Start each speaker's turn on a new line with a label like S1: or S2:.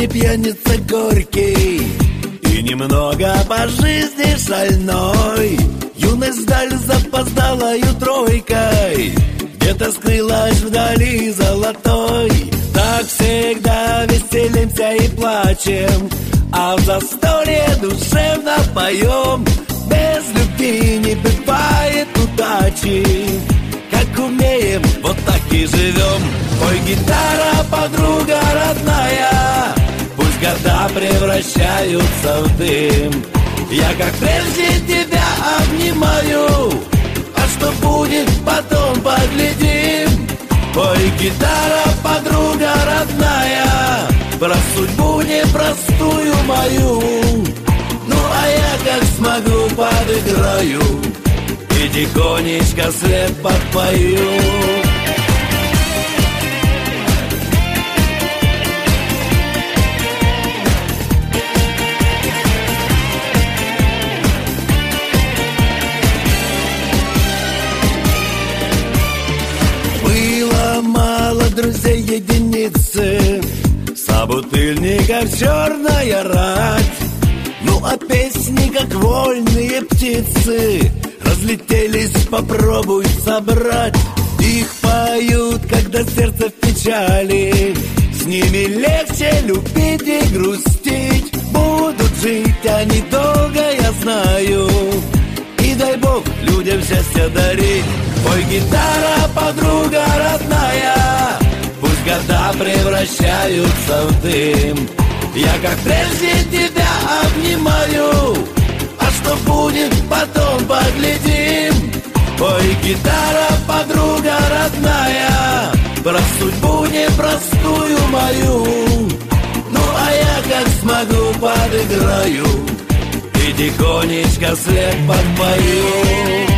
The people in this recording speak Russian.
S1: не пьяница горький и немного по жизни шальной. Юность вдаль запоздалою тройкой где-то скрылась вдали золотой. Так всегда веселимся и плачем, а в застолье душевно поем. Без любви не бывает удачи, как умеем, вот так и живем. Ой, гитара, подруга родная, пусть года превращаются в дым. Я как прежде тебя обнимаю, а что будет потом поглядим. Ой, гитара, подруга родная, про судьбу непростую мою. Ну а я как смогу подыграю и тихонечко след подпою. Было мало друзей единицы, собутыльников черная рать. Ну а песни, как вольные птицы, разлетелись, попробуй собрать. Их поют, когда сердце в печали, с ними легче любить и грустить. Будут жить они долго, я знаю, и дай Бог людям счастье дарить. Ой, гитара, подруга родная, пусть года превращаются в дым. Я как прежде тебя обнимаю, а что будет потом поглядим. Ой, гитара, подруга родная, про судьбу непростую мою. Ну а я как смогу подыграю и тихонечко след подпою.